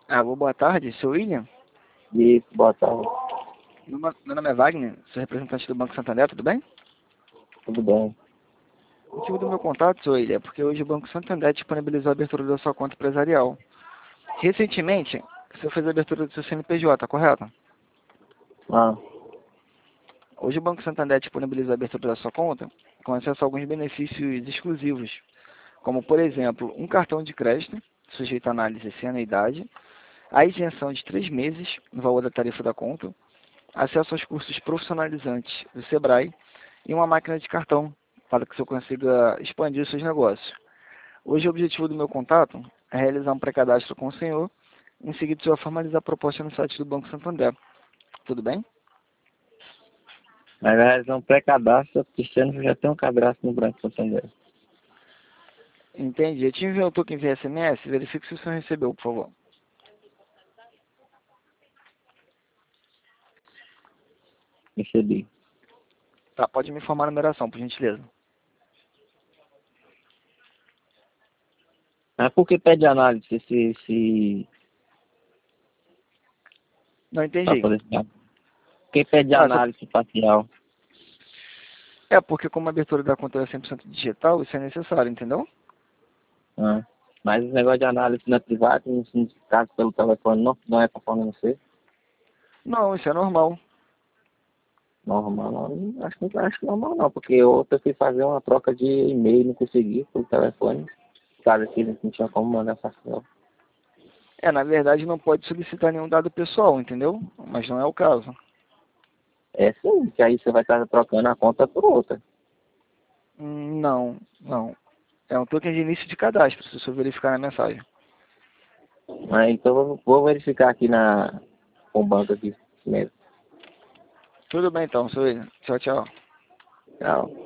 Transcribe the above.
Alô, boa tarde, sou William. Isso, boa tarde. Meu nome é Wagner, sou representante do Banco Santander, tudo bem? Tudo bem? O motivo do meu contato, sou William, é porque hoje o Banco Santander disponibilizou a abertura da sua conta empresarial. Recentemente, você fez a abertura do seu CNPJ, correto? Ah, Hoje o Banco Santander disponibilizou a abertura da sua conta com acesso a alguns benefícios exclusivos, como, por exemplo, um cartão de crédito, sujeito a análise sem anuidade, a isenção de 3 meses no valor da tarifa da conta, acesso aos cursos profissionalizantes do Sebrae e uma máquina de cartão para que você consiga expandir os seus negócios. Hoje o objetivo do meu contato é realizar um pré-cadastro com o senhor, em seguida você vai formalizar a proposta no site do Banco Santander. Tudo bem? mas vai realizar um pré-cadastro, porque esse ano já tem um cadastro no Banco Santander. Entendi. Eu te enviei um token via SMS, verifique se o senhor recebeu, por favor. Recebi. Tá, pode me informar a numeração, por gentileza. Mas por que pede análise se Não para entendi. poder ficar? Por que pede Ah, análise facial? é porque como a abertura da conta é 100% digital, isso é necessário, entendeu? Ah, mas esse negócio de análise na privada, no caso pelo telefone, não é para fornecer. Não, isso é normal. Normal, não, acho que normal não, porque ontem eu fui fazer uma troca de e-mail, não consegui pelo telefone. Cara, que não tinha como mandar facial. É, na verdade não pode solicitar nenhum dado pessoal, entendeu? Mas não é o caso. É sim, que aí você vai estar trocando a conta por outra. Não, não. É um token de início de cadastro, se você verificar na mensagem. Mas então eu vou verificar aqui com o banco aqui mesmo. Tudo bem então, seu William. Tchau, tchau. Tchau.